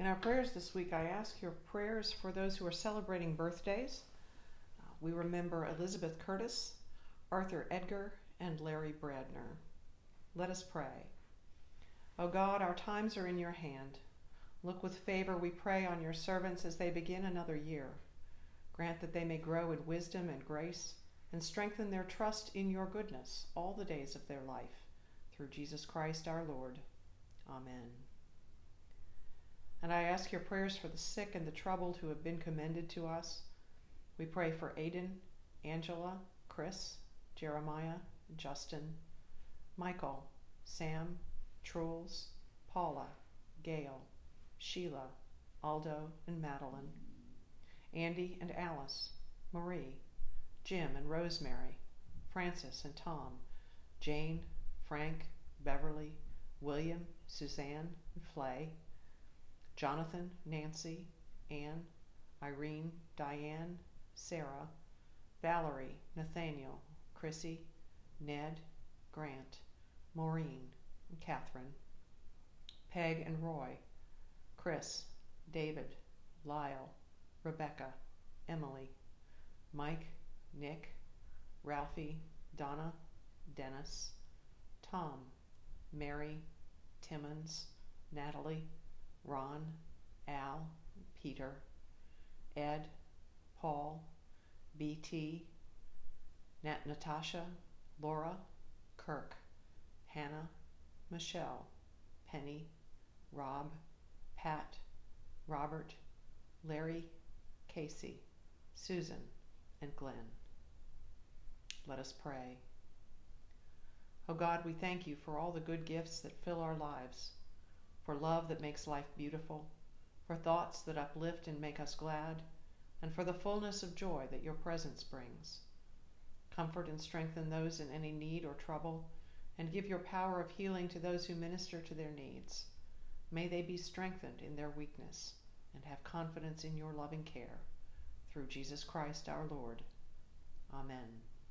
In our prayers this week, I ask your prayers for those who are celebrating birthdays. We remember Elizabeth Curtis, Arthur Edgar, and Larry Bradner. Let us pray. O God, our times are in your hand. Look with favor, we pray, on your servants as they begin another year. Grant that they may grow in wisdom and grace and strengthen their trust in your goodness all the days of their life. Through Jesus Christ our Lord. Amen. And I ask your prayers for the sick and the troubled who have been commended to us. We pray for Aiden, Angela, Chris, Jeremiah, Justin, Michael, Sam, Truls, Paula, Gail, Sheila, Aldo and Madeline, Andy and Alice, Marie, Jim and Rosemary, Francis and Tom, Jane, Frank, Beverly, William, Suzanne, and Flay, Jonathan, Nancy, Anne, Irene, Diane, Sarah, Valerie, Nathaniel, Chrissy, Ned, Grant, Maureen, and Catherine, Peg and Roy, Chris, David, Lyle, Rebecca, Emily, Mike, Nick, Ralphie, Donna, Dennis, Tom, Mary, Timmons, Natalie, Ron, Al, Peter, Ed, Paul, BT, Natasha, Laura, Kirk, Hannah, Michelle, Penny, Rob, Pat, Robert, Larry, Casey, Susan, and Glenn. Let us pray. O God, we thank you for all the good gifts that fill our lives, for love that makes life beautiful, for thoughts that uplift and make us glad, and for the fullness of joy that your presence brings. Comfort and strengthen those in any need or trouble, and give your power of healing to those who minister to their needs. May they be strengthened in their weakness and have confidence in your loving care. Through Jesus Christ our Lord. Amen.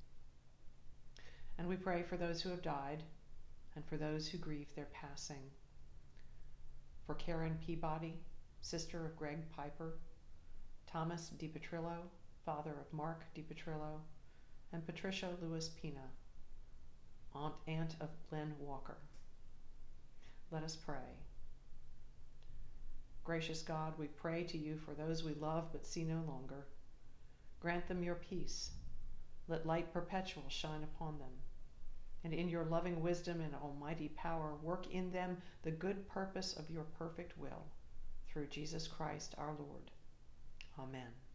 And we pray for those who have died and for those who grieve their passing. For Karen Peabody, sister of Greg Piper, Thomas DiPetrillo, father of Mark DiPetrillo, and Patricia Lewis Pina, aunt of Glenn Walker. Let us pray. Gracious God, we pray to you for those we love but see no longer. Grant them your peace. Let light perpetual shine upon them. And in your loving wisdom and almighty power, work in them the good purpose of your perfect will. Through Jesus Christ our Lord. Amen.